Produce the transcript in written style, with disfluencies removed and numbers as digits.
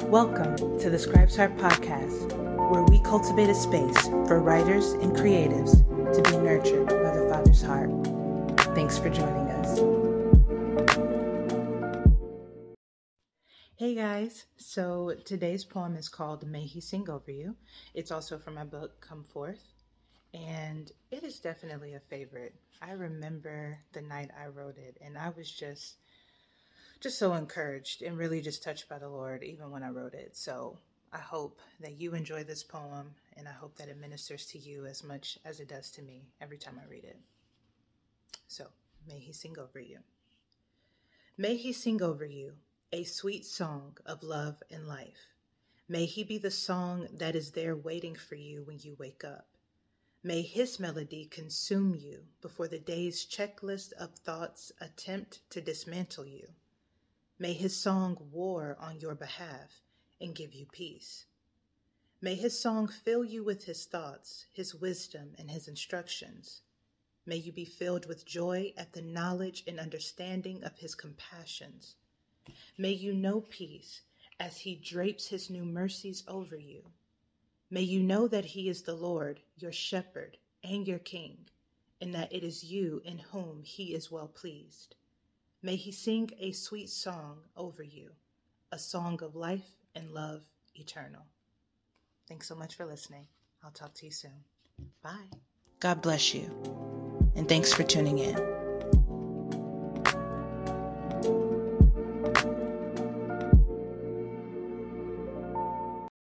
Welcome to the Scribe's Heart Podcast, where we cultivate a space for writers and creatives to be nurtured by the Father's heart. Thanks for joining us. Hey guys, so today's poem is called May He Sing Over You. It's also from my book, Come Forth, and it is definitely a favorite. I remember the night I wrote it, and I was just so encouraged and really just touched by the Lord even when I wrote it. So I hope that you enjoy this poem, and I hope that it ministers to you as much as it does to me every time I read it. So may He sing over you. May He sing over you a sweet song of love and life. May He be the song that is there waiting for you when you wake up. May His melody consume you before the day's checklist of thoughts attempt to dismantle you. May His song war on your behalf and give you peace. May His song fill you with His thoughts, His wisdom, and His instructions. May you be filled with joy at the knowledge and understanding of His compassions. May you know peace as He drapes His new mercies over you. May you know that He is the Lord, your shepherd and your king, and that it is you in whom He is well pleased. May He sing a sweet song over you, a song of life and love eternal. Thanks so much for listening. I'll talk to you soon. Bye. God bless you, and thanks for tuning in.